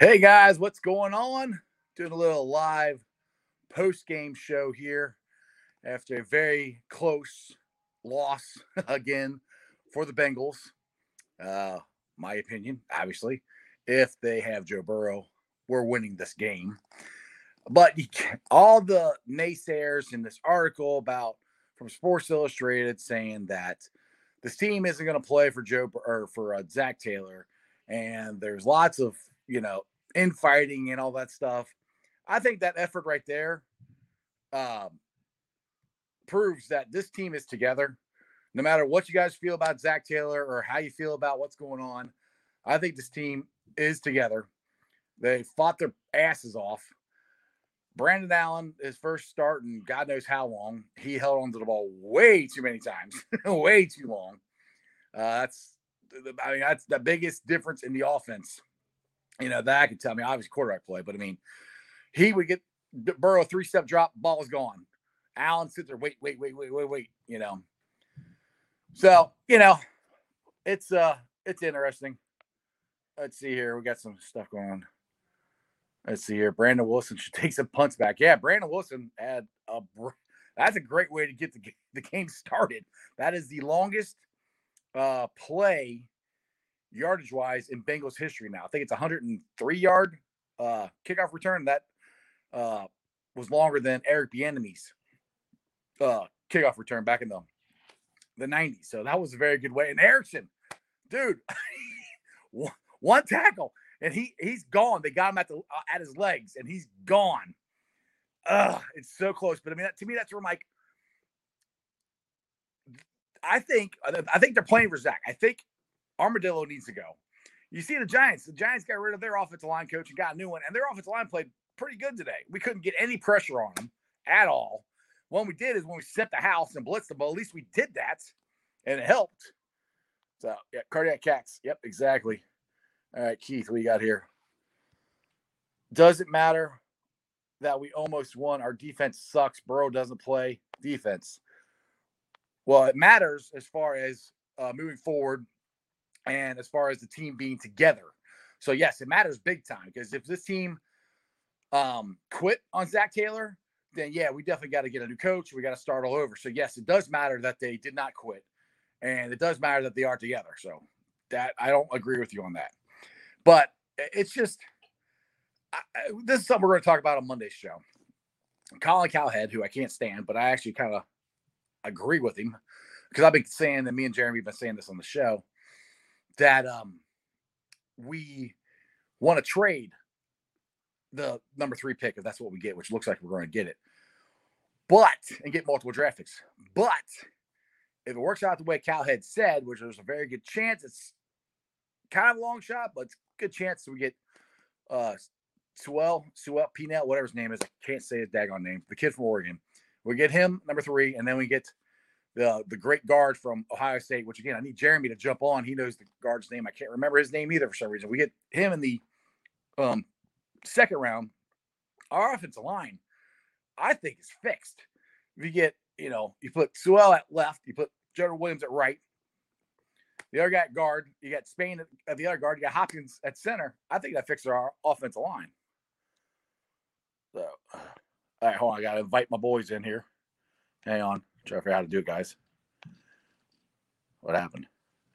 Hey guys, what's going on? Doing a little live post-game show here after a very close loss again for the Bengals. Uh, my opinion, obviously, if they have Joe Burrow, we're winning this game. But all the naysayers in this article about from Sports Illustrated saying that this team isn't going to play for Joe or for Zach Taylor, and there's lots of infighting and all that stuff. I think that effort right there um, proves that this team is together. No matter what you guys feel about Zach Taylor or how you feel about what's going on, I think this team is together. They fought their asses off. Brandon Allen, his first start in God knows how long, he held onto the ball way too many times, way too long. That's the biggest difference in the offense. That I can tell. Obviously quarterback play, but he would get Burrow 3-step drop, ball is gone. Allen sits there, wait. So it's interesting. Let's see here. We got some stuff going on. Let's see here. Brandon Wilson should take some punts back. Yeah, Brandon Wilson had that's a great way to get the game started. That is the longest play yardage wise in Bengals history now. I think it's 103-yard kickoff return. That was longer than Eric Bieniemy's kickoff return back in the 90s. So that was a very good way. And Erickson, dude, one tackle and he's gone. They got him at his legs and he's gone. It's so close. But to me, that's where I think they're playing for Zach. I think Armadillo needs to go. You see the Giants. The Giants got rid of their offensive line coach and got a new one, and their offensive line played pretty good today. We couldn't get any pressure on them at all. What we did is when we set the house and blitzed them, but at least we did that, and it helped. So, yeah, cardiac cats. Yep, exactly. All right, Keith, what you got here? Does it matter that we almost won? Our defense sucks. Burrow doesn't play defense. Well, it matters as far as moving forward and as far as the team being together. So, yes, it matters big time because if this team quit on Zach Taylor, then, yeah, we definitely got to get a new coach. We got to start all over. So, yes, it does matter that they did not quit. And it does matter that they are together. So, that I don't agree with you on that. But it's just this is something we're going to talk about on Monday's show. Colin Cowhead, who I can't stand, but I actually kind of agree with him because I've been saying that me and Jeremy have been saying this on the show that we want to trade the number 3 pick if that's what we get, which looks like we're going to get it, and get multiple draft picks. But if it works out the way Cowhead said, which there's a very good chance, it's kind of a long shot, but it's a good chance we get Sewell Peanut, whatever his name is. I can't say his daggone name. The kid from Oregon. We get him, number 3, and then we get the great guard from Ohio State, which, again, I need Jeremy to jump on. He knows the guard's name. I can't remember his name either for some reason. We get him in the second round. Our offensive line, I think, is fixed. If you get, you put Sewell at left, you put Jonah Williams at right, the other guy at guard, you got Spain at the other guard, you got Hopkins at center. I think that fixes our offensive line. So, all right, hold on. I got to invite my boys in here. Hang on. Try to figure out how to do it, guys. What happened?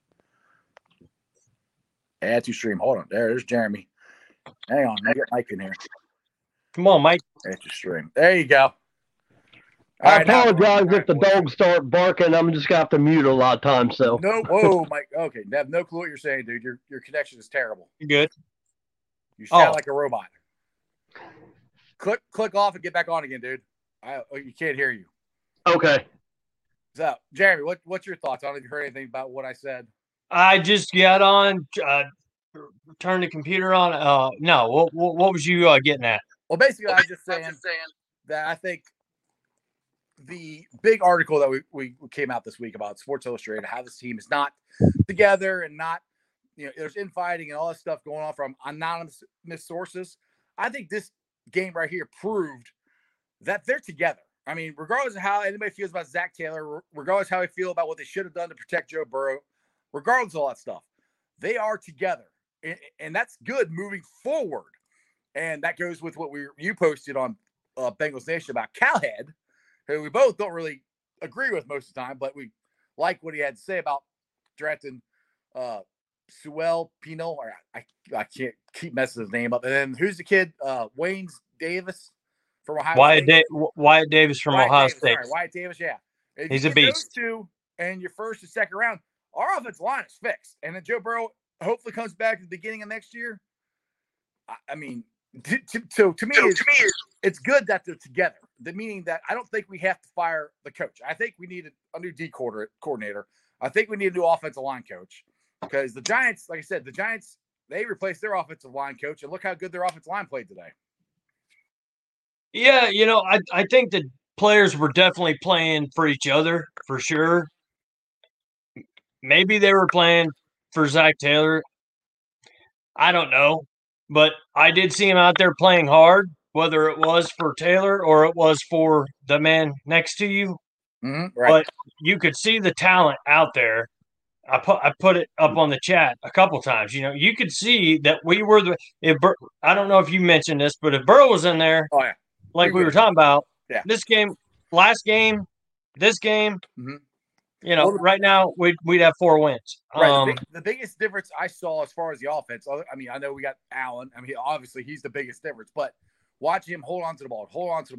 Add to stream. Hold on. There's Jeremy. Hang on. Let me get Mike in here. Come on, Mike. Add to stream. There you go. I apologize if the dogs start barking. I'm just going to have to mute a lot of times. So. No, whoa, Mike. Okay. I have no clue what you're saying, dude. Your connection is terrible. You good? You sound like a robot. Click off and get back on again, dude. You can't hear you. Okay. So, Jeremy, what's your thoughts? I don't know if you heard anything about what I said. I just got on, turned the computer on. No, what was you getting at? Well, basically, I was just saying that I think the big article that we came out this week about Sports Illustrated, how this team is not together and not, there's infighting and all this stuff going on from anonymous sources. I think this game right here proved that they're together. I mean, regardless of how anybody feels about Zach Taylor, regardless of how they feel about what they should have done to protect Joe Burrow, regardless of all that stuff, they are together. And that's good moving forward. And that goes with what you posted on Bengals Nation about Calhead, who we both don't really agree with most of the time, but we like what he had to say about drafting Sewell Pino, or I can't keep messing his name up. And then who's the kid? Wayne Davis from Ohio State. Wyatt Davis from Ohio State. Sorry, Wyatt Davis, yeah. If he's you a get beast. Those two and your first and second round, our offensive line is fixed. And then Joe Burrow hopefully comes back at the beginning of next year. I mean, to me, it's good that they're together. The meaning that I don't think we have to fire the coach. I think we need a new D coordinator. I think we need a new offensive line coach because the Giants, like I said, they replaced their offensive line coach, and look how good their offensive line played today. Yeah, I think the players were definitely playing for each other for sure. Maybe they were playing for Zach Taylor. I don't know. But I did see him out there playing hard, whether it was for Taylor or it was for the man next to you. Mm-hmm, right. But you could see the talent out there. I put it up on the chat a couple times. You could see that we were I don't know if you mentioned this, but if Burrow was in there, oh yeah, like we were talking about, yeah. This game, last game, this game, mm-hmm. Right now we'd have 4 wins. Right. The biggest difference I saw as far as the offense, I mean, I know we got Allen. I mean, obviously he's the biggest difference, but watching him hold on to the ball.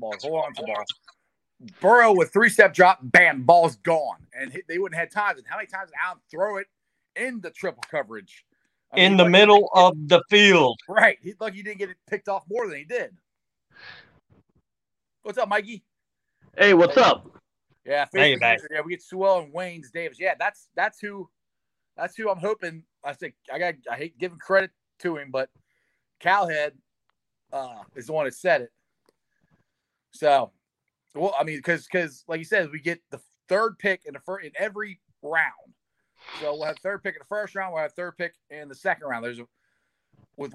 Burrow with 3-step drop, bam, ball's gone. And they wouldn't have time. And how many times did Allen throw it in the triple coverage? In the middle of the field. Right. He didn't get it picked off more than he did. What's up, Mikey? Hey, what's up? Yeah, we get Sewell and Waynes Davis. Yeah, that's who I'm hoping. I hate giving credit to him, but Calhead is the one that said it. So, well, I mean, because like you said, we get the third pick in every round. So we'll have third pick in the first round. We'll have third pick in the second round. With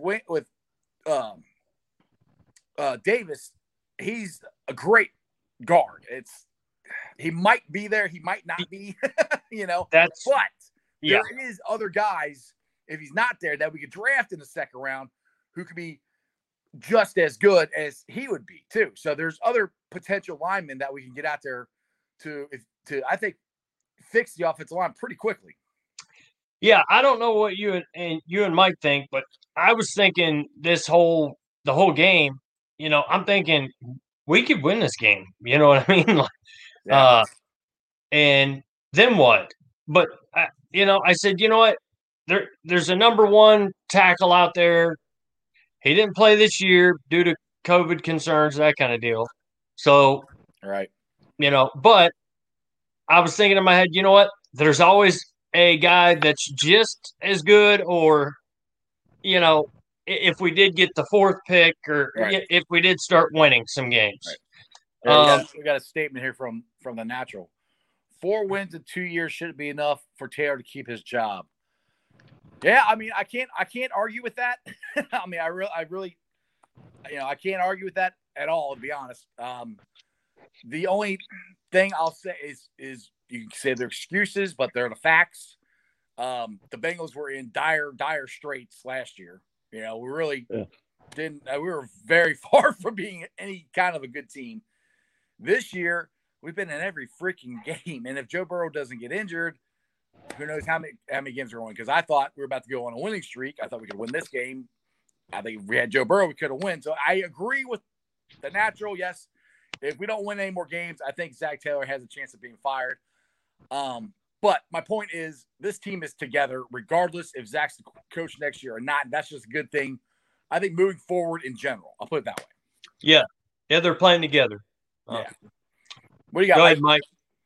Davis, he's a great guard. He might be there, he might not be, but there is other guys, if he's not there, that we could draft in the second round who could be just as good as he would be too. So there's other potential linemen that we can get out there to I think fix the offensive line pretty quickly. Yeah, I don't know what you and Mike think, but I was thinking the whole game, I'm thinking we could win this game. You know what I mean? And then what? But I said, you know what? There's a number one tackle out there. He didn't play this year due to COVID concerns, that kind of deal. So, right. But I was thinking in my head, you know what? There's always a guy that's just as good, or, if we did get the fourth pick, or if we did start winning some games. Right. We got a statement here from the Natural. 4 wins in 2 years shouldn't be enough for Taylor to keep his job. Yeah, I mean, I can't argue with that. I mean, I really, I can't argue with that at all, to be honest. The only thing I'll say is you can say they're excuses, but they're the facts. The Bengals were in dire straits last year. We really didn't. We were very far from being any kind of a good team. This year, we've been in every freaking game, and if Joe Burrow doesn't get injured, who knows how many games we're going? Because I thought we were about to go on a winning streak. I thought we could win this game. I think if we had Joe Burrow, we could have won. So I agree with the Natural. Yes, if we don't win any more games, I think Zach Taylor has a chance of being fired. But my point is, this team is together, regardless if Zach's the coach next year or not. That's just a good thing. I think moving forward in general, I'll put it that way. Yeah, they're playing together. Yeah. What do you got? Go ahead, Mike.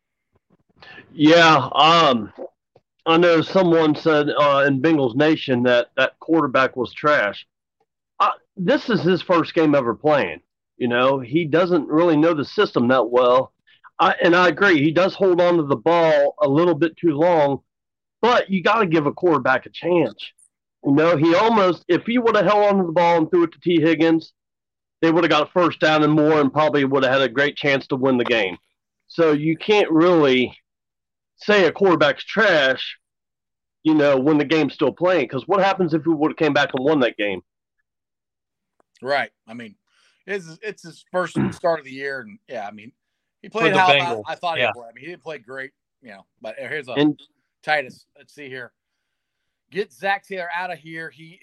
Yeah, I know someone said in Bengals Nation that quarterback was trash. This is his first game ever playing. He doesn't really know the system that well. And I agree. He does hold on to the ball a little bit too long, but you got to give a quarterback a chance. He almost, if he would have held on to the ball and threw it to T. Higgins, they would have got a first down and more and probably would have had a great chance to win the game. So you can't really say a quarterback's trash, when the game's still playing. Because what happens if we would have came back and won that game? Right. I mean, it's his first start of the year, and yeah, I mean, he played the how Bengals. I thought Yeah. he'd play. I mean, he didn't play great, But here's a And Titus. Let's see here. Get Zach Taylor out of here. He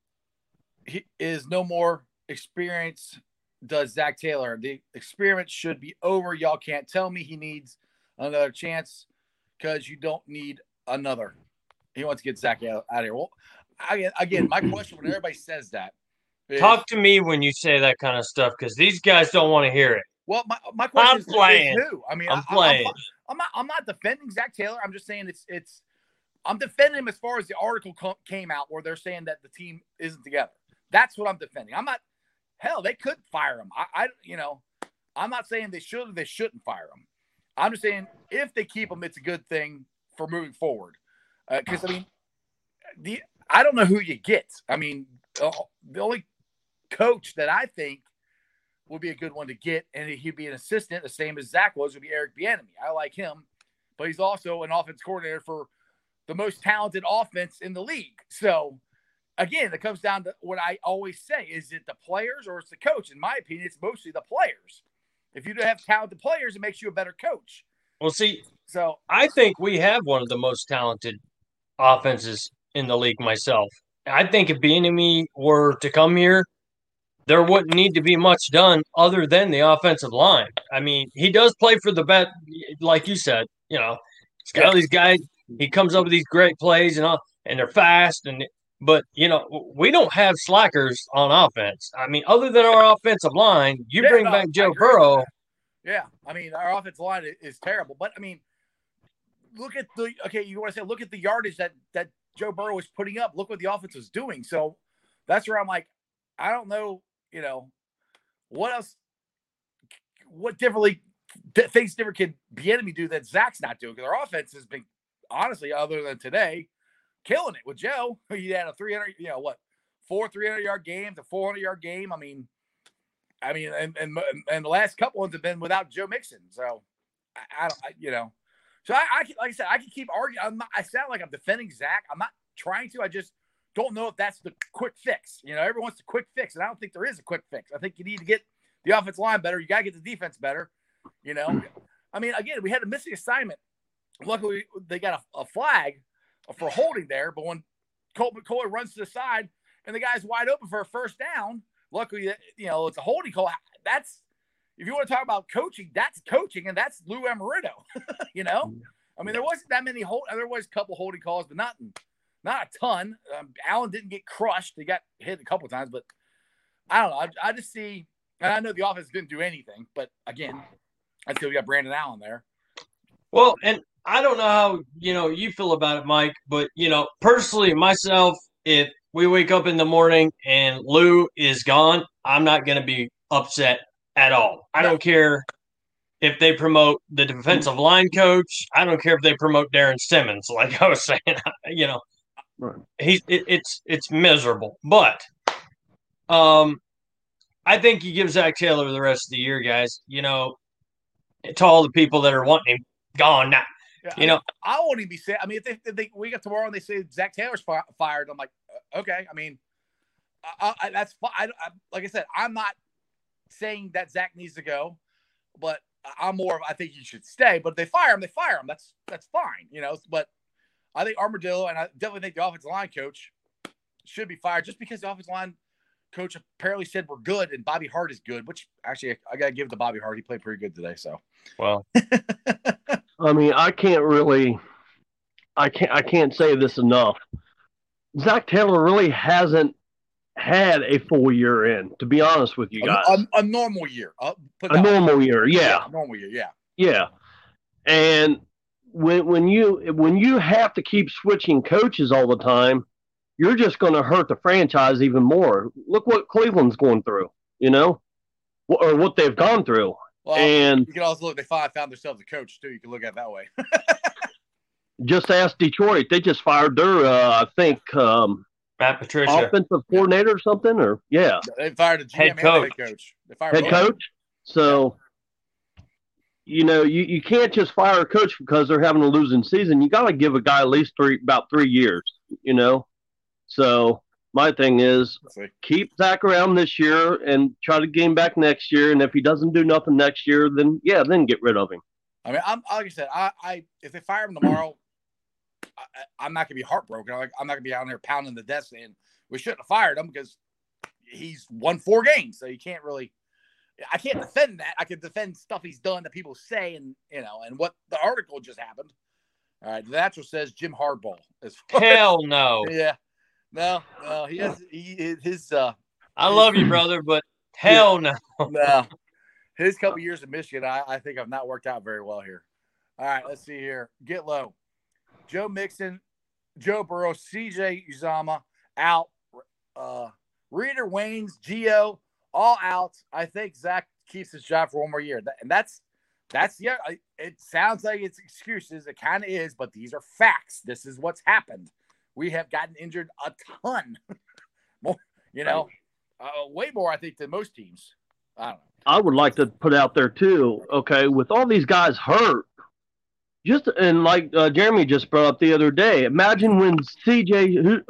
is no more experience. Does Zach Taylor? The experiment should be over. Y'all can't tell me he needs another chance because you don't need another. He wants to get Zach out of here. Well, again, my question when everybody says that is, Talk to me when you say that kind of stuff because these guys don't want to hear it. well, my question is playing. who? I mean, I'm playing. I'm not defending Zach Taylor. I'm just saying I'm defending him as far as the article came out where they're saying that the team isn't together. That's what I'm defending. I'm not. Hell, they could fire him. I'm not saying they should or they shouldn't fire him. I'm just saying if they keep him, it's a good thing for moving forward. Because I mean, I don't know who you get. I mean, the only coach that I think would be a good one to get, and he'd be an assistant, the same as Zach was, would be Eric Bieniemy. I like him, but he's also an offense coordinator for the most talented offense in the league. So, again, it comes down to what I always say. Is it the players or it's the coach? In my opinion, it's mostly the players. If you don't have talented players, it makes you a better coach. Well, see, So I think we have one of the most talented offenses in the league myself. I think if Bieniemy were to come here, there wouldn't need to be much done other than the offensive line. I mean, he does play for the bet, like you said. He's got all these guys. He comes up with these great plays and they're fast. But we don't have slackers on offense. I mean, other than our offensive line, bring back Joe Burrow. Yeah, I mean, our offensive line is terrible. But I mean, look at the yardage that Joe Burrow was putting up. Look what the offense was doing. So that's where I'm like, I don't know, what else, what things different can Bieniemy do that Zach's not doing? Because our offense has been, honestly, other than today, killing it with Joe. He had a 4 300-yard games, a 400-yard game. I mean, and the last couple ones have been without Joe Mixon. So I don't. So like I said, I can keep arguing. I sound like I'm defending Zach. I'm not trying to. I just don't know if that's the quick fix. Everyone wants a quick fix, and I don't think there is a quick fix. I think you need to get the offensive line better. You got to get the defense better. I mean, again, we had a missing assignment. Luckily, they got a flag for holding there, but when Colt McCoy runs to the side and the guy's wide open for a first down, luckily, it's a holding call. That's, if you want to talk about coaching, that's coaching, and that's Lou Amarillo. I mean, there wasn't that many there was a couple holding calls, but not a ton. Allen didn't get crushed; he got hit a couple of times, but I don't know. I just see, and I know the offense didn't do anything, but again, I feel we got Brandon Allen there. Well, and I don't know how you feel about it, Mike, but personally, myself, if we wake up in the morning and Lou is gone, I'm not going to be upset at all. I don't care if they promote the defensive line coach. I don't care if they promote Darren Simmons. Like I was saying, it's miserable. But I think you give Zach Taylor the rest of the year, guys. To all the people that are wanting him gone now. I won't even be sad. I mean, if they wake up tomorrow and they say Zach Taylor's fired, I'm like, okay. I mean, that's fine. Like I said, I'm not saying that Zach needs to go, but I'm more of, I think he should stay. But if they fire him, they fire him. That's fine, But I think Armadillo, and I definitely think the offensive line coach should be fired just because the offensive line coach apparently said we're good and Bobby Hart is good, which actually I got to give it to Bobby Hart. He played pretty good today. So, well, I mean, I can't say this enough. Zach Taylor really hasn't had a full year in, to be honest with you guys. A normal year. Normal year, yeah. Normal year, yeah. Yeah. And when you have to keep switching coaches all the time, you're just going to hurt the franchise even more. Look what Cleveland's going through, or what they've gone through. Well, and you can also look, they found themselves a coach too. You can look at it that way. Just ask Detroit. They just fired their, I think, Matt Patricia, offensive coordinator or something, or yeah. They fired a GM head coach. Head coach. They fired head coach. So, you can't just fire a coach because they're having a losing season. You got to give a guy at least about 3 years, So My thing is keep Zach around this year and try to get him back next year. And if he doesn't do nothing next year, then get rid of him. I mean, I'm like I said, I if they fire him tomorrow, I'm not gonna be heartbroken. I'm not gonna be out there pounding the desk saying we shouldn't have fired him because he's won 4 games, so you can't really. I can't defend that. I can defend stuff he's done that people say, and and what the article just happened. All right, the Natural says Jim Harbaugh. Hell no. Yeah, no, he has his. I love you, brother, but hell no. No, his couple years in Michigan, I think have not worked out very well here. All right, let's see here. Get low. Joe Mixon, Joe Burrow, C.J. Uzomah out. Reader, Waynes, Gio, all out. I think Zach keeps his job for one more year. And that's yeah. It sounds like it's excuses. It kind of is, but these are facts. This is what's happened. We have gotten injured a ton. More, way more, I think, than most teams. I don't know. I would like to put out there too. Okay, with all these guys hurt, like Jeremy just brought up the other day. Imagine when CJ,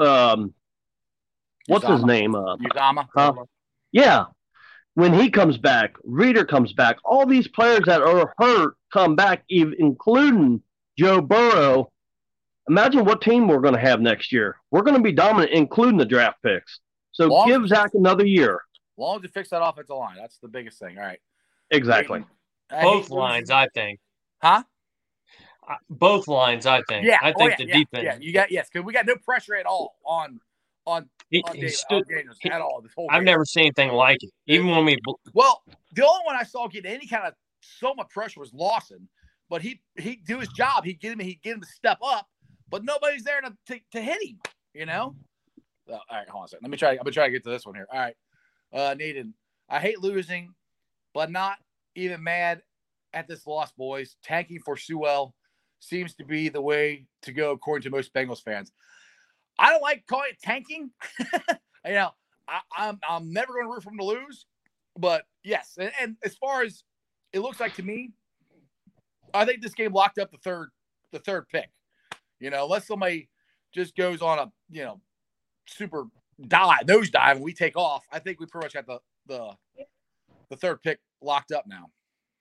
what's his name? Uzomah. Yeah. When he comes back, Reader comes back, all these players that are hurt come back, even including Joe Burrow. Imagine what team we're going to have next year. We're going to be dominant, including the draft picks. So give Zach another year. Long to fix that offensive line. That's the biggest thing. All right. Exactly. Both lines, I think. Huh? Both lines, I think. Yeah. I think the defense. Yeah, because we got no pressure at all on Daniels at all. This whole I've never seen anything like it. Even when we. Well, the only one I saw get any kind of so much pressure was Lawson, but he do his job. He'd get him to step up, but nobody's there to hit him. So, all right, hold on a second. I'm gonna try to get to this one here. All right, Nathan, I hate losing, but not even mad at this loss, boys. Tanking for Sewell seems to be the way to go, according to most Bengals fans. I don't like calling it tanking. I'm never going to root for them to lose, but yes. And as far as it looks like to me, I think this game locked up the third pick. Unless somebody just goes on a super nose dive and we take off, I think we pretty much got the third pick locked up now.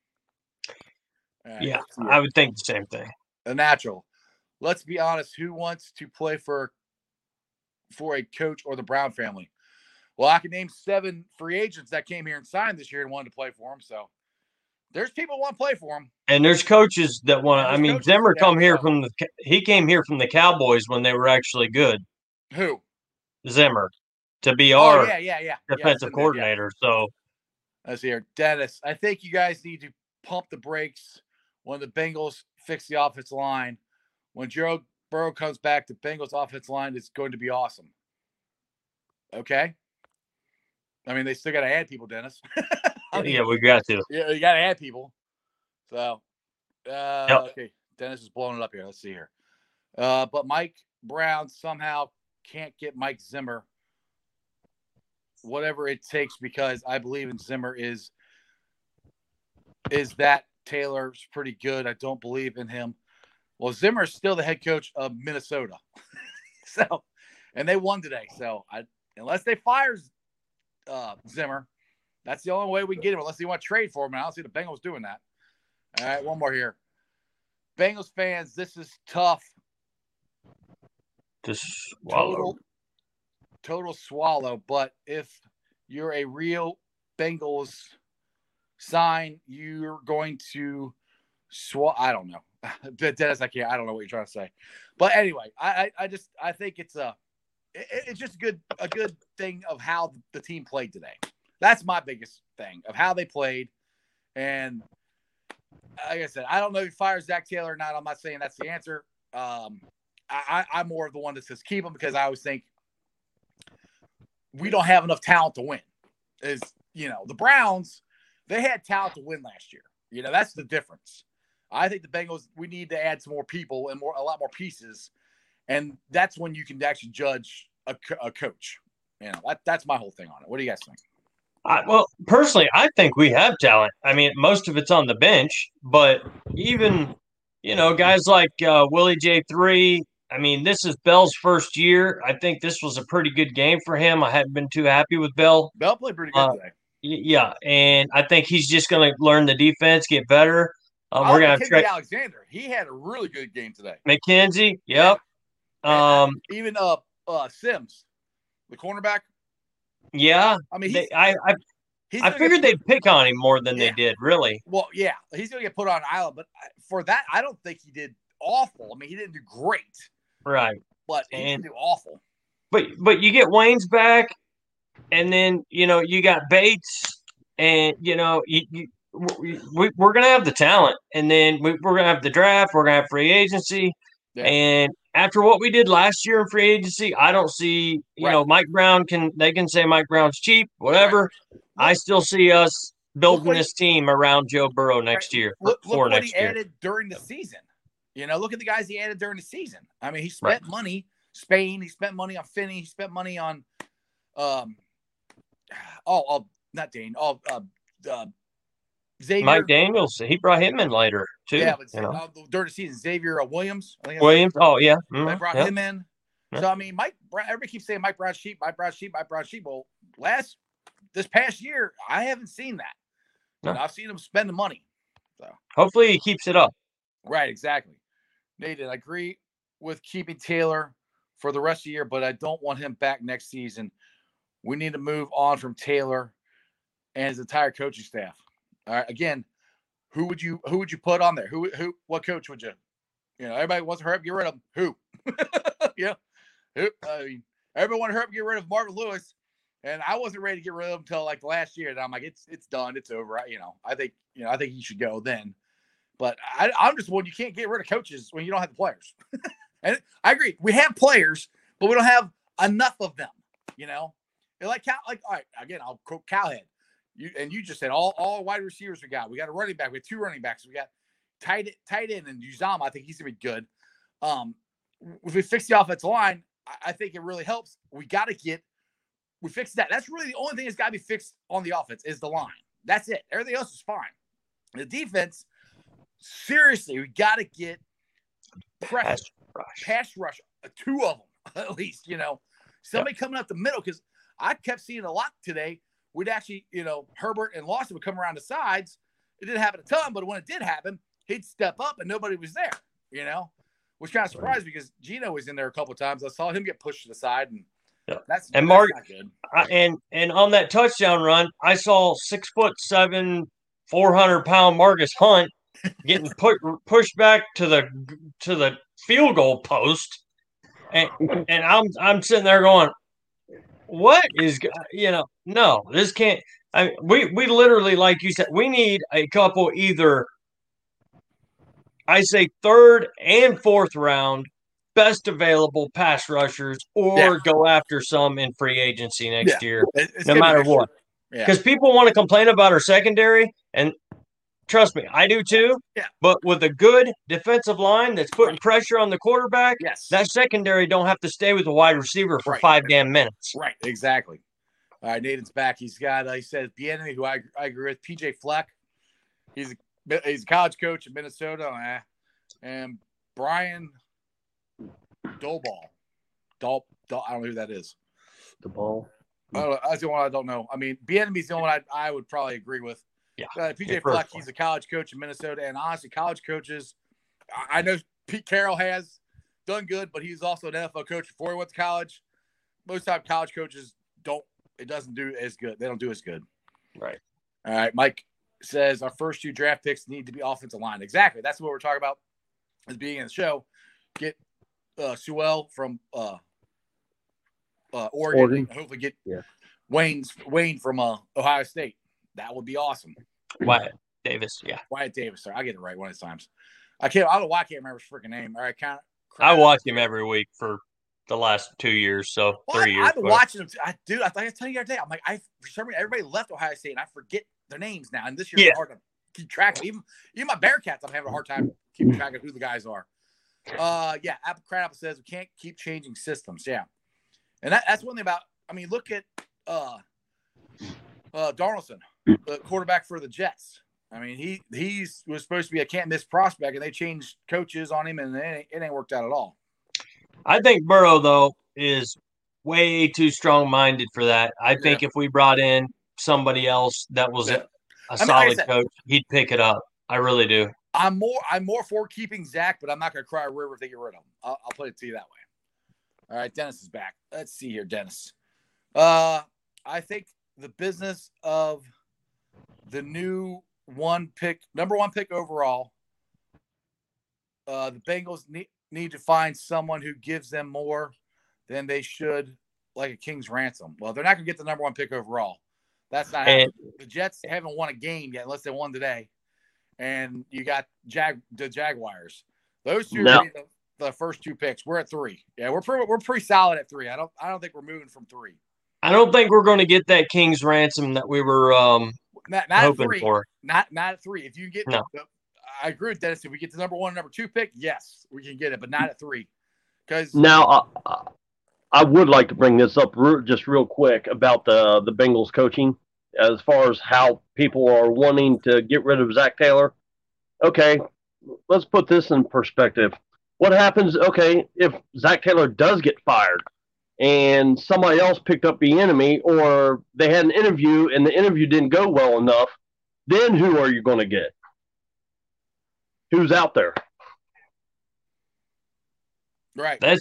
Yeah, I would think the same thing. The Natural. Let's be honest. Who wants to play for a coach or the Brown family? Well, I can name 7 free agents that came here and signed this year and wanted to play for him. So there's people who want to play for him. And there's coaches that want to. I mean, Zimmer came here from the Cowboys when they were actually good. Who? Zimmer to be our defensive coordinator. So let's see here. Dennis, I think you guys need to pump the brakes when the Bengals fix the offensive line. When Joe Burrow comes back, the Bengals offensive line is going to be awesome. Okay. I mean, they still got to add people, Dennis. Yeah, we got to. Yeah, you got to add people. So, Okay. Dennis is blowing it up here. Let's see here. But Mike Brown somehow can't get Mike Zimmer, whatever it takes, because I believe in Zimmer is that Taylor's pretty good. I don't believe in him. Well, Zimmer is still the head coach of Minnesota. And they won today. So unless they fire Zimmer, that's the only way we can get him, unless they want to trade for him. And I don't see the Bengals doing that. All right, one more here. Bengals fans, this is tough. Just swallow. Total swallow. But if you're a real Bengals sign, you're going to I don't know. Dennis, I don't know what you're trying to say. But anyway, I think it's just a good thing of how the team played today. That's my biggest thing, of how they played. And like I said, I don't know if he fires Zach Taylor or not. I'm not saying that's the answer. I'm more of the one that says keep him, because I always think we don't have enough talent to win. The Browns, they had talent to win last year. That's the difference. I think the Bengals, we need to add some more people and a lot more pieces. And that's when you can actually judge a coach. That's my whole thing on it. What do you guys think? Well, personally, I think we have talent. I mean, most of it's on the bench, but even, guys like Willie J3, I mean, this is Bell's first year. I think this was a pretty good game for him. I hadn't been too happy with Bell. Bell played pretty good today. Yeah, and I think he's just going to learn the defense, get better. We're going to have Mackenzie Alexander. He had a really good game today. McKenzie, yep. Even Sims, the cornerback. Yeah, I mean, I figured they'd pick on him more than they did, really. Well, yeah, he's going to get put on island, but for that, I don't think he did awful. I mean, he didn't do great, right? But he didn't do awful. But you get Waynes back, and then you got Bates, and we're going to have the talent, and then we're going to have the draft. We're going to have free agency, and after what we did last year in free agency, I don't see Mike Brown they can say Mike Brown's cheap, whatever. Right. I still see us building this team around Joe Burrow next year. Look what he added during the season. Look at the guys he added during the season. I mean, he spent money. Spain. He spent money on Finney. He spent money on not Dane. Xavier. Mike Daniels. He brought him in later too. Yeah, but during the season, Xavier Williams. Williams. Oh yeah, they brought him in. Yeah. So I mean, Mike Brown. Everybody keeps saying Mike Brown's cheap. Mike Brown's cheap. Mike Brown's cheap. Well, this past year, I haven't seen that. No. I've seen him spend the money. So hopefully he keeps it up. Right, exactly. Nathan, I agree with keeping Taylor for the rest of the year, but I don't want him back next season. We need to move on from Taylor and his entire coaching staff. All right. Again, who would you put on there? What coach would you? Everybody wants to hurry up, get rid of him. Who? Who? I mean, everybody want to hurry up, get rid of Marvin Lewis, and I wasn't ready to get rid of him until like last year. And I'm like, it's done, it's over. I think he should go then. But I'm just one. You can't get rid of coaches when you don't have the players. And I agree. We have players, but we don't have enough of them. All right. Again, I'll quote Calhead. You just said all wide receivers we got. We got a running back. We have 2 running backs. We got tight end and Uzama. I think he's gonna be good. If we fix the offensive line, I think it really helps. We fix that. That's really the only thing that's got to be fixed on the offense is the line. That's it. Everything else is fine. The defense. Seriously, we got to get pass rush, 2 of them at least. Somebody coming up the middle, because I kept seeing a lot today. We'd actually, Herbert and Lawson would come around the sides. It didn't happen a ton, but when it did happen, he'd step up and nobody was there. Which kind of surprised me because Gino was in there a couple of times. I saw him get pushed to the side, and that's not good. And on that touchdown run, I saw 6'7", 400-pound Marcus Hunt getting pushed back to the field goal post, and I'm sitting there going, what is no, this can't. I mean, we literally, like you said, we need a couple either. I say 3rd and 4th round best available pass rushers, or go after some in free agency next year, no matter what. Because people want to complain about our secondary, and trust me, I do too. Yeah. But with a good defensive line that's putting pressure on the quarterback, that secondary don't have to stay with the wide receiver for 5 damn minutes. Right, exactly. All right, Nathan's back. He's got, he says, Bieniemy, who I agree with, PJ Fleck. He's a college coach in Minnesota. And Brian Daboll. I don't know who that is. Daboll. That's the one I don't know. I mean, Bieniemy's the only one I would probably agree with. Yeah. PJ Fleck, he's a college coach in Minnesota. And honestly, college coaches, I know Pete Carroll has done good, but he's also an NFL coach before he went to college. Most time college coaches doesn't do as good. They don't do as good. Right. All right. Mike says our first 2 draft picks need to be offensive line. Exactly. That's what we're talking about at the beginning of the show. Get Sewell from Oregon. Hopefully get Wayne from Ohio State. That would be awesome. Wyatt Davis. Yeah. Wyatt Davis. Sorry, I get it right one of the times. I don't know why I can't remember his freaking name. All right. I watch him every week for the last 2 years, so 3 years. I've been watching them. Dude, I was telling you the other day. I'm like, for some reason, everybody left Ohio State, and I forget their names now. And this year, it's hard to keep track of. Even my Bearcats, I'm having a hard time keeping track of who the guys are. Apple Crab says we can't keep changing systems. Yeah, and that's one thing about. I mean, look at Darnelson, the quarterback for the Jets. I mean, he was supposed to be a can't miss prospect, and they changed coaches on him, and it ain't worked out at all. I think Burrow, though, is way too strong-minded for that. I think if we brought in somebody else that was a I mean, like I solid said, coach, he'd pick it up. I really do. I'm more for keeping Zach, but I'm not going to cry a river if they get rid of him. I'll put it to you that way. All right, Dennis is back. Let's see here, Dennis. I think the business of the number one pick overall, the Bengals need to find someone who gives them more than they should, like a king's ransom. Well, they're not going to get the number one pick overall. That's not happening. The Jets haven't won a game yet, unless they won today. And you got the Jaguars. Those two are the first two picks. We're at 3. Yeah, we're pretty solid at 3. I don't think we're moving from 3. I don't think we're going to get that king's ransom that we were not hoping at 3. for. Not at 3. If you get I agree with Dennis. If we get the number 1 and number 2 pick, yes, we can get it, but not at 3. Because now I would like to bring this up just real quick about the Bengals coaching, as far as how people are wanting to get rid of Zach Taylor. Okay, let's put this in perspective. What happens, if Zach Taylor does get fired and somebody else picked up the enemy, or they had an interview and the interview didn't go well enough, then who are you going to get? Who's out there? Right. That's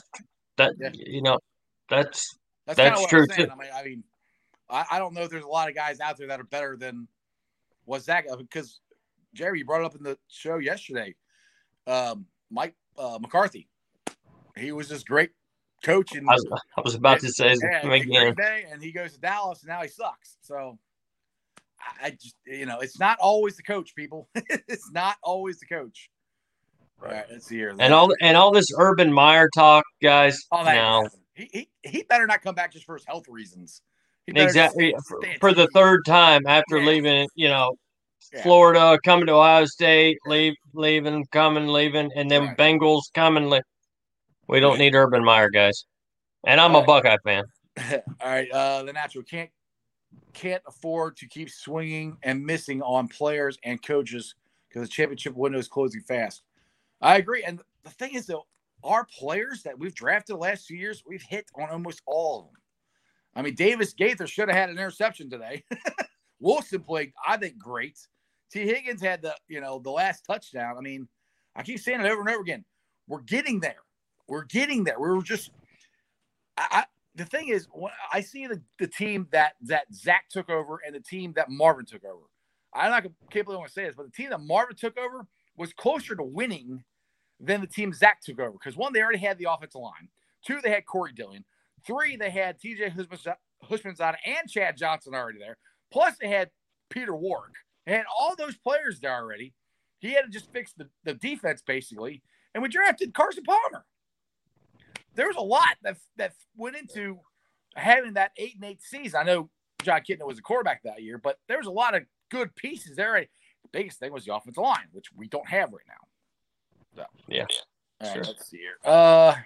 kind of what true I'm saying. too. I mean, I don't know if there's a lot of guys out there that are better than what Zach, because Jerry, you brought it up in the show yesterday. Mike McCarthy, he was this great coach, and I was about to say again. And he goes to Dallas, and now he sucks. So I just, it's not always the coach, people. It's not always the coach. All right, let's see here. And all this Urban Meyer talk, guys. No, he better not come back just for his health reasons. Exactly, for the third time after leaving, Florida, coming to Ohio State, leaving, coming, leaving, and then Bengals coming. We don't need Urban Meyer, guys. And I'm a Buckeye fan. All right, the natural can't afford to keep swinging and missing on players and coaches because the championship window is closing fast. I agree, and the thing is, though, our players that we've drafted the last few years, we've hit on almost all of them. I mean, Davis Gaither should have had an interception today. Wilson played, I think, great. T. Higgins had the last touchdown. I mean, I keep saying it over and over again. We're getting there. We're getting there. We were just the thing is, when I see the team that Zach took over and the team that Marvin took over. Can't believe I want to say this, but the team that Marvin took over was closer to winning than the team Zach took over. Because 1, they already had the offensive line. 2, they had Corey Dillon. 3, they had TJ Hushmanzada and Chad Johnson already there. Plus, they had Peter Warrick. They had all those players there already. He had to just fix the defense, basically. And we drafted Carson Palmer. There was a lot that went into having that 8-8 season. I know John Kitna was the quarterback that year, but there was a lot of good pieces there. The biggest thing was the offensive line, which we don't have right now. So, yeah. All right, let's see here.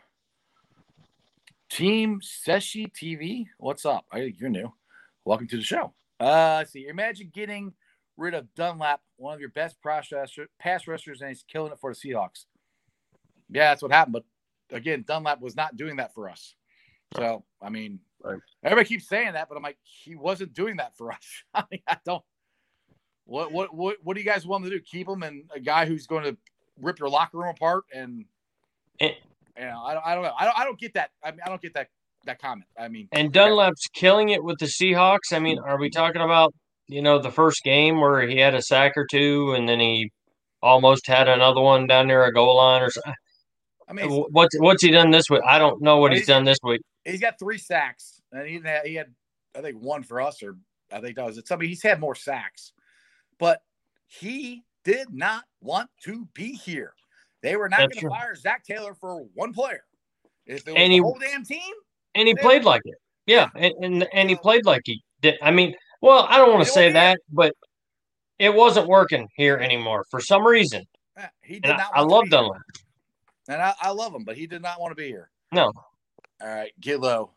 Team Seshi TV, what's up? You're new. Welcome to the show. Let's see. Imagine getting rid of Dunlap, one of your best pass rushers, and he's killing it for the Seahawks. Yeah, that's what happened. But again, Dunlap was not doing that for us. So, I mean, everybody keeps saying that, but I'm like, he wasn't doing that for us. I mean, I don't. What do you guys want him to do? Keep him and a guy who's going to rip your locker room apart? And I don't know. I don't get that. I mean, I don't get that comment. I mean, and Dunlap's killing it with the Seahawks. I mean, are we talking about the first game where he had a sack or two, and then he almost had another one down near a goal line or something? I mean, what's he done this week? I don't know what he's done this week. He's got 3 sacks, and he had I think 1 for us, or I think that was it. Somebody he's had more sacks, but he did not want to be here. They were not going to fire Zach Taylor for one player. If it was the whole damn team, and he played like it. Yeah, and he played like he did. I mean, well, I don't want to say that, but it wasn't working here anymore for some reason. He did not. I love Dunlap. And I love him, but he did not want to be here. No. All right, get low.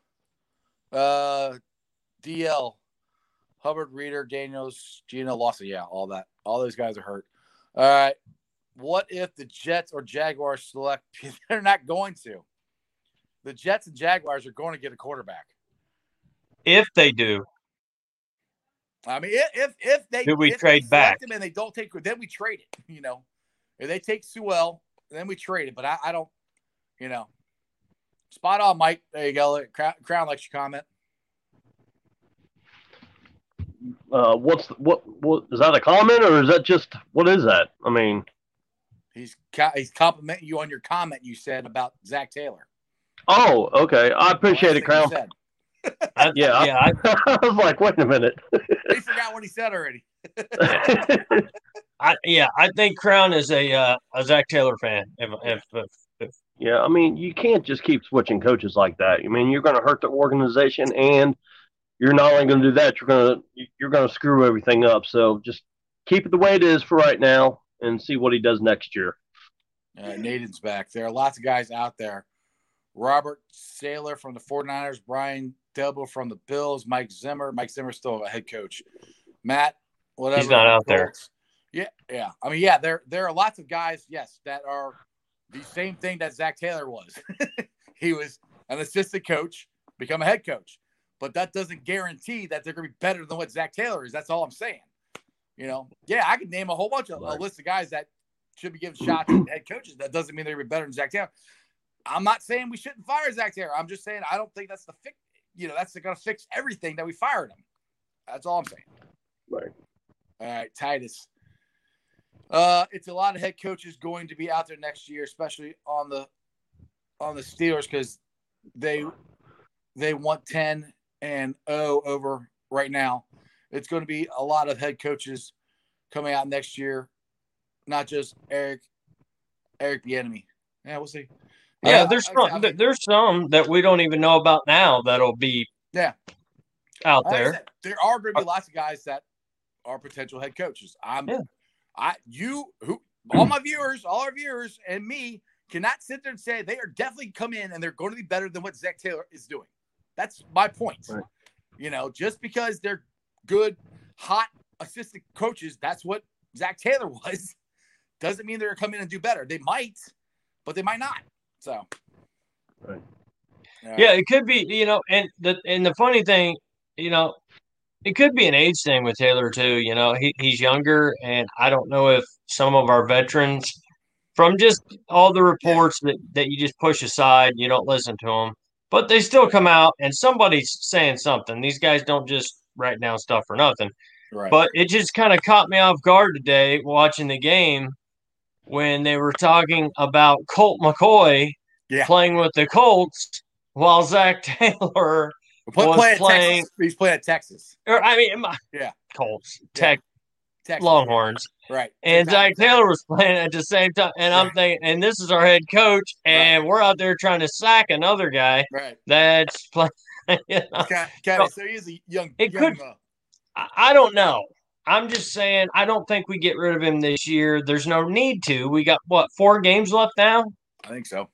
DL, Hubbard, Reader, Daniels, Gino, Lawson. Yeah, all that. All those guys are hurt. All right. What if the Jets or Jaguars select? They're not going to. the Jets and Jaguars are going to get a quarterback. If they do, I mean, if they do we if trade they back? select him and they don't take, then we trade it. If they take Sewell, then we trade it. But I don't. Spot on, Mike. There you go. Crown likes your comment. What is that a comment or is that just what is that? I mean, he's complimenting you on your comment you said about Zach Taylor. Oh, okay. I appreciate it, Crown. I was like, wait a minute. He forgot what he said already. I think Crown is a Zach Taylor fan. Yeah, I mean, you can't just keep switching coaches like that. I mean, you're going to hurt the organization, and you're not only going to do that, you're going to screw everything up. So just keep it the way it is for right now, and see what he does next year. Nathan's back. There are lots of guys out there. Robert Saylor from the 49ers, Brian Delbo from the Bills, Mike Zimmer. Mike Zimmer's still a head coach. Matt, whatever. He's not out there. Yeah. I mean, yeah, there are lots of guys, yes, that are the same thing that Zach Taylor was. He was an assistant coach, become a head coach. But that doesn't guarantee that they're going to be better than what Zach Taylor is. That's all I'm saying. Yeah, I could name a whole bunch of a list of guys that should be given shots at head coaches. That doesn't mean they're going to be better than Zach Taylor. I'm not saying we shouldn't fire Zach Taylor. I'm just saying I don't think that's the fix. That's going to fix everything that we fired him. That's all I'm saying. Right. All right, Titus. It's a lot of head coaches going to be out there next year, especially on the Steelers, because they want 10-0 over right now. It's going to be a lot of head coaches coming out next year, not just Eric Bieniemy. Yeah, we'll see. Yeah, there's some that we don't even know about now that'll be out there. There are going to be lots of guys that are potential head coaches. All our viewers and me cannot sit there and say they are definitely come in and they're going to be better than what Zach Taylor is doing. That's my point. Right. Just because they're good, hot assistant coaches, that's what Zach Taylor was, doesn't mean they're going to come in and do better. They might, but they might not. So, right. Yeah, it could be, and the funny thing, it could be an age thing with Taylor too. He's younger, and I don't know if some of our veterans, from just all the reports that you just push aside, you don't listen to them, but they still come out and somebody's saying something. These guys don't just write down stuff for nothing. Right. But it just kind of caught me off guard today watching the game when they were talking about Colt McCoy playing with the Colts while Zach Taylor was playing. He's playing at Texas. Colts, Texas Longhorns. Right. And Zach Taylor was playing at the same time. And I'm thinking, and this is our head coach, and we're out there trying to sack another guy that's playing. So he's a young. I don't know. I'm just saying, I don't think we get rid of him this year. There's no need to. We got, 4 games left now? I think so.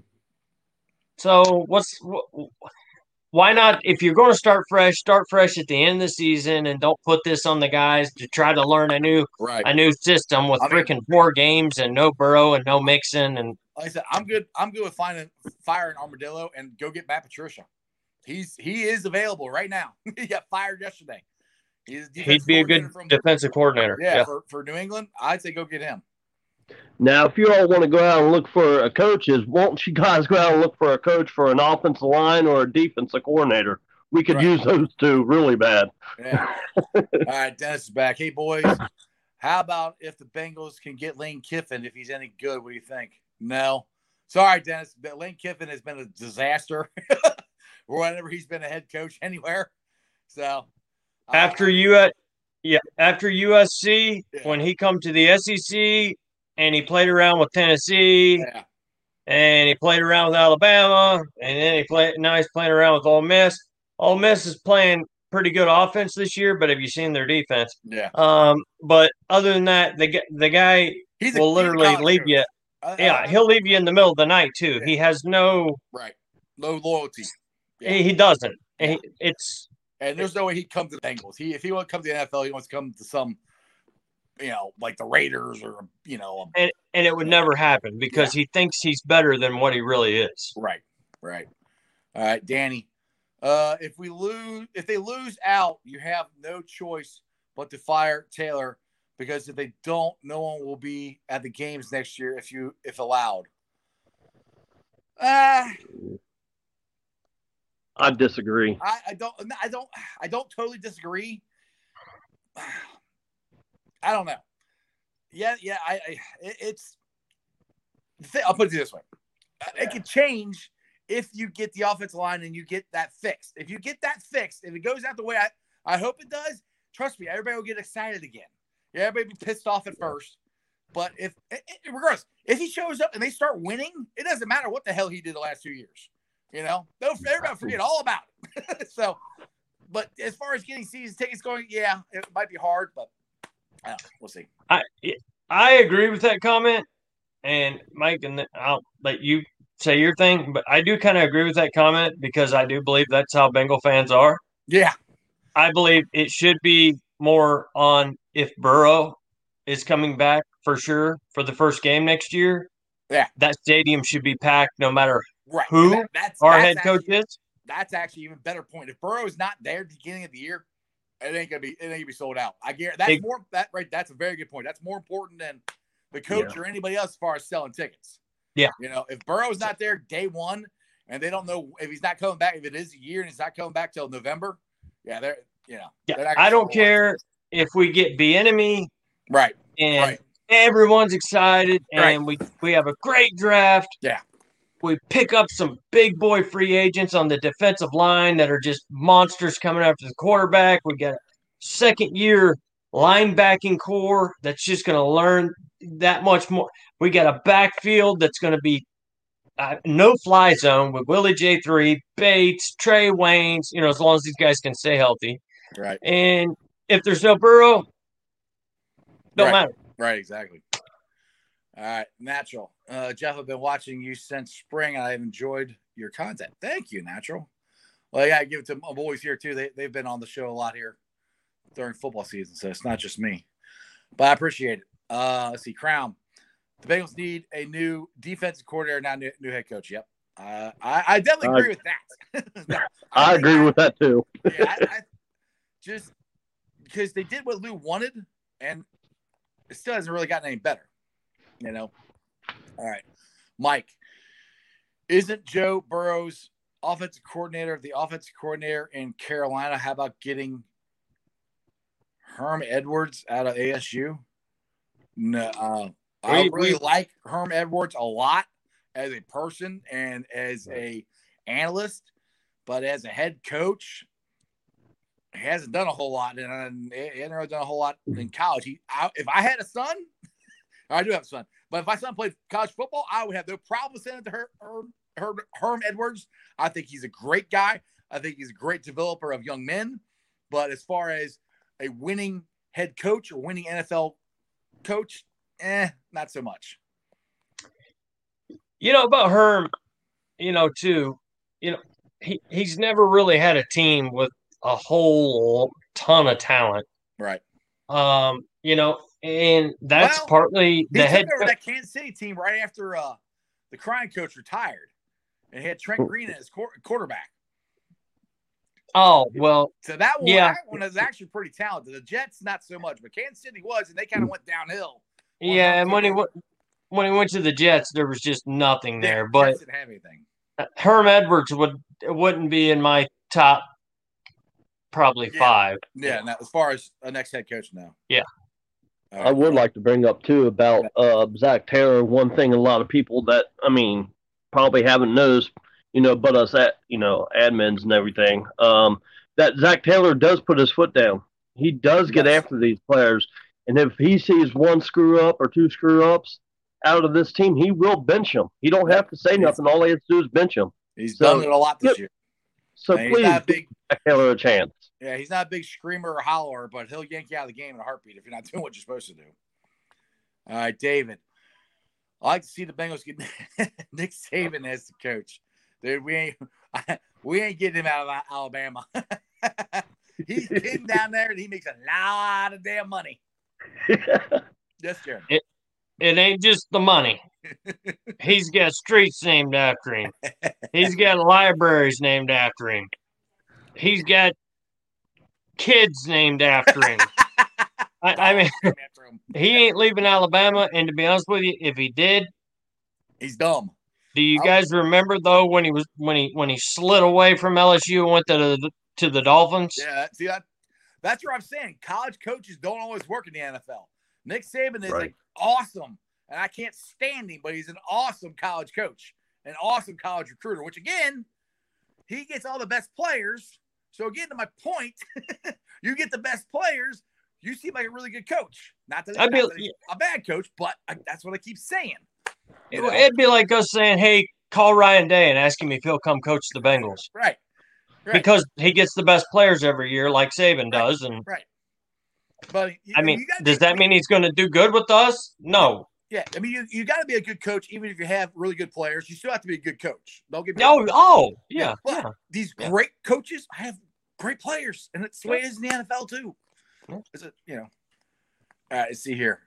So why not, if you're going to start fresh at the end of the season and don't put this on the guys to try to learn a new system with freaking 4 games and no Burrow and no Mixon. And like I said, I'm good with firing Armadillo and go get Matt Patricia. He is available right now. He got fired yesterday. He'd be a good defensive coordinator. Yeah. For New England, I'd say go get him. Now, if you all want to go out and look for a coach, won't you guys go out and look for a coach for an offensive line or a defensive coordinator? We could use those two really bad. Yeah. All right, Dennis is back. Hey, boys, how about if the Bengals can get Lane Kiffin if he's any good? What do you think? No. Sorry, Dennis. Lane Kiffin has been a disaster whenever he's been a head coach anywhere. So after USC, when he come to the SEC and he played around with Tennessee, and he played around with Alabama, and then now he's playing around with Ole Miss. Ole Miss is playing pretty good offense this year, but have you seen their defense? Yeah. But other than that, the guy will literally leave you. He'll leave you in the middle of the night too. Yeah. He has no loyalty. Yeah. He doesn't. Yeah. And there's no way he'd come to the Bengals. If he wants to come to the NFL, he wants to come to some, like the Raiders or, And it would never happen because he thinks he's better than what he really is. Right. All right, Danny. If they lose out, you have no choice but to fire Taylor, because if they don't, no one will be at the games next year if allowed. I disagree. I don't totally disagree. I don't know. Yeah. I'll put it this way. It can change if you get the offensive line and you get that fixed. If you get that fixed, if it goes out the way I hope it does, trust me, everybody will get excited again. Yeah, everybody will be pissed off at first. But regardless, if he shows up and they start winning, it doesn't matter what the hell he did the last 2 years. Everybody forget all about it. So, but as far as getting season tickets going, yeah, it might be hard, but we'll see. I agree with that comment, and Mike, and I'll let you say your thing, but I do kind of agree with that comment because I do believe that's how Bengal fans are. Yeah. I believe it should be more on if Burrow is coming back for sure for the first game next year. Yeah. That stadium should be packed no matter who our head coach is. That's actually even better point. If Burrow is not there at the beginning of the year, it ain't gonna be sold out. I guarantee that's a very good point. That's more important than the coach or anybody else as far as selling tickets. Yeah. If Burrow's not there day one and they don't know if he's not coming back, if it is a year and he's not coming back till November, I don't care if we get Bieniemy, right, and everyone's excited, and we have a great draft. Yeah. We pick up some big boy free agents on the defensive line that are just monsters coming after the quarterback. We got a second-year linebacking core that's just going to learn that much more. We got a backfield that's going to be no-fly zone with Willie J3, Bates, Trey Waynes, as long as these guys can stay healthy. Right. And if there's no Burrow, don't matter. Right, exactly. All right, Natural. Jeff, I've been watching you since spring, and I've enjoyed your content. Thank you, Natural. Well, I got to give it to my boys here, too. They've been on the show a lot here during football season, so it's not just me. But I appreciate it. Let's see, Crown. The Bengals need a new defensive coordinator, not new head coach. Yep. I definitely agree with that. No, I agree with that, too. Yeah, I just because they did what Lou wanted, and it still hasn't really gotten any better. All right, Mike. Isn't Joe Burrow's offensive coordinator the offensive coordinator in Carolina? How about getting Herm Edwards out of ASU? No, I really like Herm Edwards a lot as a person and as a analyst, but as a head coach, he hasn't done a whole lot, and he hasn't really done a whole lot in college. If I had a son. I do have a son. But if my son played college football, I would have no problem sending it to Herm Edwards. I think he's a great guy. I think he's a great developer of young men. But as far as a winning head coach or winning NFL coach, not so much. About Herm, too, he's never really had a team with a whole ton of talent. Right. And that's partly the head. He took over that Kansas City team right after the crying coach retired, and he had Trent Green as quarterback. Oh well, so that one is actually pretty talented. The Jets not so much, but Kansas City was, and they kind of went downhill. Yeah, and when he went to the Jets, there was just nothing there. But Jets didn't have anything. Herm Edwards wouldn't be in my top. Probably 5. Yeah, now, as far as a next head coach now. Yeah. I would like to bring up, too, about Zach Taylor. One thing a lot of people that, probably haven't noticed, but us admins and everything, that Zach Taylor does put his foot down. He does get after these players. And if he sees one screw-up or two screw-ups out of this team, he will bench them. He don't have to say nothing. All he has to do is bench them. He's done it a lot this year. So please give Zach Taylor a chance. Yeah, he's not a big screamer or howler, but he'll yank you out of the game in a heartbeat if you're not doing what you're supposed to do. All right, David. I like to see the Bengals get Nick Saban as the coach. Dude, we ain't getting him out of Alabama. He's getting down there and he makes a lot of damn money. Yes, sir. It ain't just the money. He's got streets named after him. He's got libraries named after him. He's got kids named after him. I mean, he ain't leaving Alabama. And to be honest with you, if he did, he's dumb. Do you guys remember though when he slid away from LSU and went to the Dolphins? Yeah, see that's what I'm saying. College coaches don't always work in the NFL. Nick Saban is like awesome, and I can't stand him, but he's an awesome college coach, an awesome college recruiter. Which again, he gets all the best players. So again, to my point, you get the best players. You seem like a really good coach. Not that he's a bad coach, but that's what I keep saying. It'd be like us saying, "Hey, call Ryan Day and ask him if he'll come coach the Bengals." Right. Because he gets the best players every year, like Saban does, and But I mean, does that mean he's going to do good with us? No. Yeah, I mean, you got to be a good coach, even if you have really good players. You still have to be a good coach. Don't get me wrong. Yeah. But these great coaches have great players, and it's the way it is in the NFL too. Is it? All right, let's see here.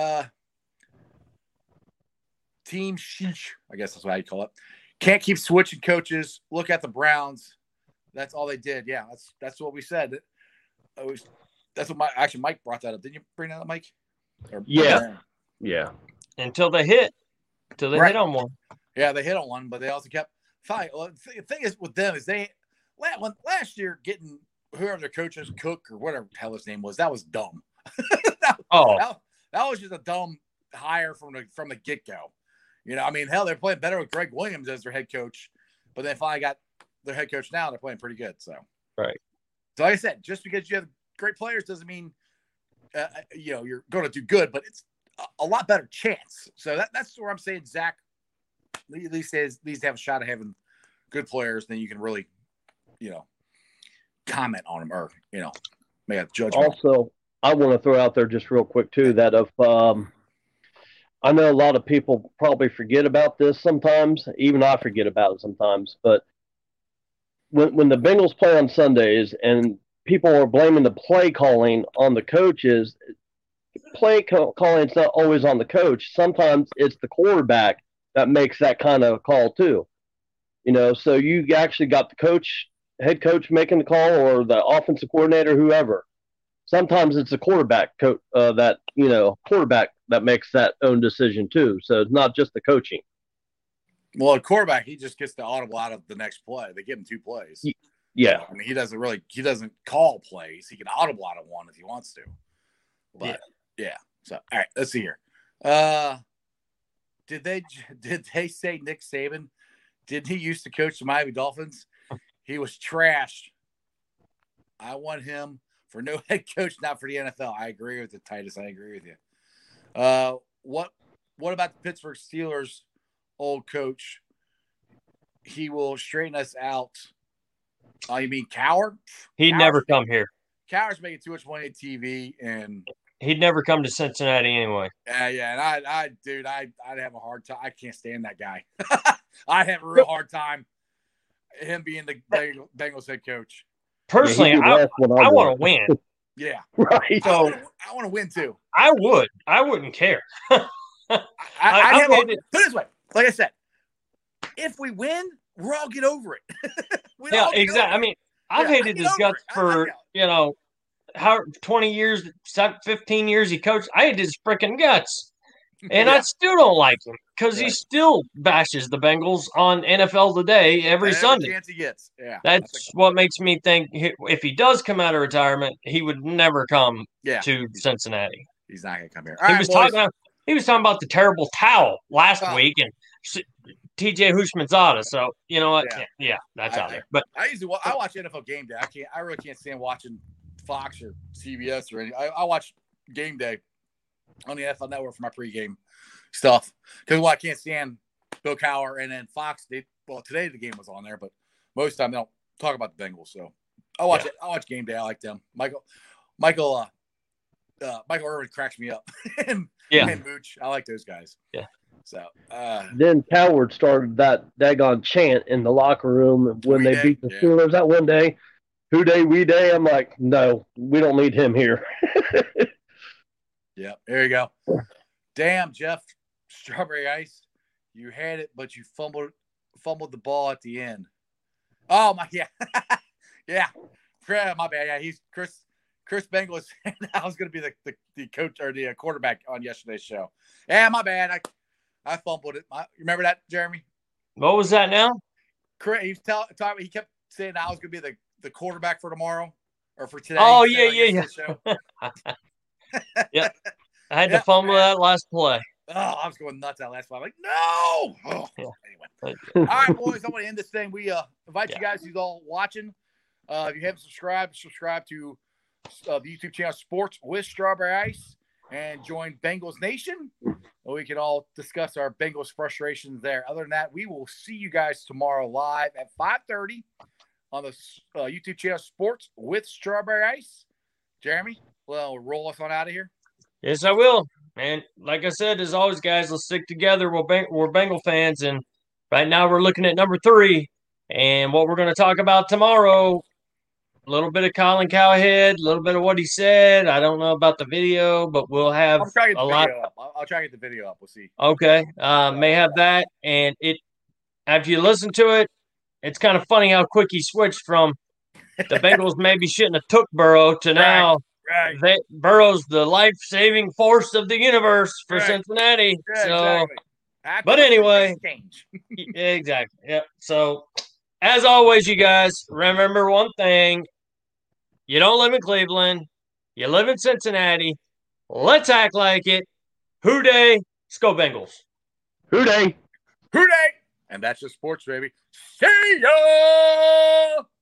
Team sheesh, I guess that's what I call it. Can't keep switching coaches. Look at the Browns. That's all they did. Yeah, that's what we said. That's what Mike brought that up. Didn't you bring that up, Mike? Yeah. Until they hit hit on one. Yeah, they hit on one, but they also kept fine. Well, the thing is with them is last year getting whoever their coach is, Cook or whatever the hell his name was, that was dumb. that was just a dumb hire from the get go. I mean, hell, they're playing better with Greg Williams as their head coach, but they finally got their head coach now. They're playing pretty good. So right. So like I said, just because you have great players doesn't mean you're going to do good, but it's a lot better chance. So that's where I'm saying Zach at least needs to have a shot of having good players. Then you can really, comment on them or make a judgment. Also, I want to throw out there just real quick too that if I know a lot of people probably forget about this sometimes. Even I forget about it sometimes. But when the Bengals play on Sundays and people are blaming the play calling on the coaches, play calling is not always on the coach. Sometimes it's the quarterback that makes that kind of call too. So you actually got the head coach making the call or the offensive coordinator, whoever. Sometimes it's a quarterback quarterback that makes that own decision too. So it's not just the coaching. Well, a quarterback, he just gets the audible out of the next play. They give him 2 plays. Yeah. So, I mean, he doesn't call plays. He can audible out of one if he wants to. But yeah. So, all right, let's see here. Did they say Nick Saban? Did he used to coach the Miami Dolphins? He was trashed. I want him for no head coach, not for the NFL. I agree with you, Titus. I agree with you. What about the Pittsburgh Steelers old coach? He will straighten us out. Oh, you mean Cowher? He'd never come here. Cowher's making too much money at TV, and he'd never come to Cincinnati anyway. Yeah, and I'd have a hard time. I can't stand that guy. I'd have a real hard time him being the Bengals head coach. Personally, I want to win. Yeah, right. So I want to win too. I would. I wouldn't care. Put it this way. Like I said, if we win, we'll all get over it. Exactly. I mean, I've hated his guts for 20 years, 15 years he coached. I hated his freaking guts, and I still don't like him because he still bashes the Bengals on NFL Today every Sunday. Chance he gets. Yeah, that's what makes me think if he does come out of retirement, he would never come to Cincinnati. He's not going to come here. He was talking about the terrible towel last week and TJ Houshmandzadeh. So you know what? Yeah, that's out there. But I watch NFL Game Day. I really can't stand watching Fox or CBS or anything. I watch Game Day on the NFL Network for my pregame stuff because I can't stand Bill Cowher and then Fox. Today the game was on there, but most of the time they don't talk about the Bengals. So I watch it. I watch Game Day. I like them. Michael Irvin cracks me up. and Mooch. I like those guys. Yeah. So then Coward started that daggone chant in the locker room when they beat the Steelers that one day. Who day, we day. I'm like, no, we don't need him here. Yeah, there you go. Damn, Jeff Strawberry Ice, you had it, but you fumbled the ball at the end. Oh my, yeah, yeah. My bad. Yeah, he's Chris Bengal was saying I was going to be the coach or the quarterback on yesterday's show. Yeah, my bad. I fumbled it. You remember that, Jeremy? What was that now? He kept saying I was going to be the quarterback for tomorrow or for today. Oh yeah. Yeah, I had to fumble that last play. Oh, I was going nuts that last play. I'm like, no. Oh, anyway. All right, boys. I want to end this thing. We invite you guys who's all watching. If you haven't subscribed to the YouTube channel Sports with Strawberry Ice and join Bengals Nation. We can all discuss our Bengals frustrations there. Other than that, we will see you guys tomorrow live at 5:30 on the YouTube channel Sports with Strawberry Ice. Jeremy, well, roll us on out of here. Yes, I will. And like I said, as always, guys, let's stick together. We're Bengal fans, and right now we're looking at number 3. And what we're going to talk about tomorrow, a little bit of Colin Cowhead, a little bit of what he said. I don't know about the video, but we'll have I'll try to get the video up. I'll try to get the video up. We'll see. Okay. May have that. And after you listen to it, it's kind of funny how quick he switched from the Bengals maybe shouldn't have took Burrow to now. Right. Burrow's the life-saving force of the universe for Cincinnati. Yeah, so, exactly. But anyway, exactly. Yeah. So, as always, you guys, remember one thing. You don't live in Cleveland. You live in Cincinnati. Let's act like it. Hoo day. Let's go Bengals. Hoo day. Hoo day. And that's just sports, baby. See ya!